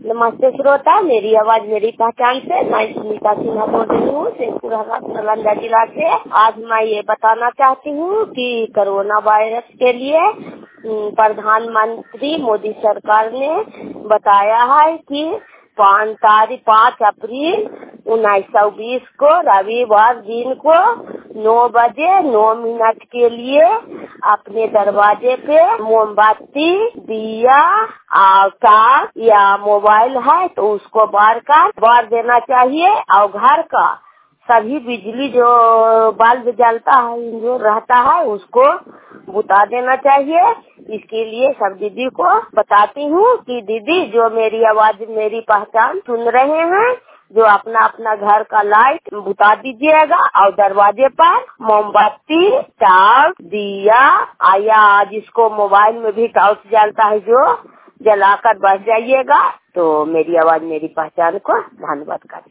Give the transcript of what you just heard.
नमस्ते श्रोता, मेरी आवाज मेरी पहचान से मैं सुनीता सिन्हा बोल रही हूँ शेखपुर नालंदा जिला से। आज मैं ये बताना चाहती हूँ कि कोरोना वायरस के लिए प्रधानमंत्री मोदी सरकार ने बताया है कि 5 अप्रैल 1920 को रविवार दिन को 9 बजे 9 मिनट के लिए अपने दरवाजे पे मोमबत्ती, दिया, आकार या मोबाइल है तो उसको बार देना चाहिए और घर का सभी बिजली जो बल्ब जलता है जो रहता है उसको बुता देना चाहिए। इसके लिए सब दीदी को बताती हूँ कि दीदी जो मेरी आवाज मेरी पहचान सुन रहे हैं जो अपना अपना घर का लाइट बुता दीजिएगा और दरवाजे पर मोमबत्ती, टॉर्च, दिया या जिसको मोबाइल में भी टॉर्च जलता है जो जलाकर बच जाइएगा। तो मेरी आवाज मेरी पहचान को धन्यवाद कर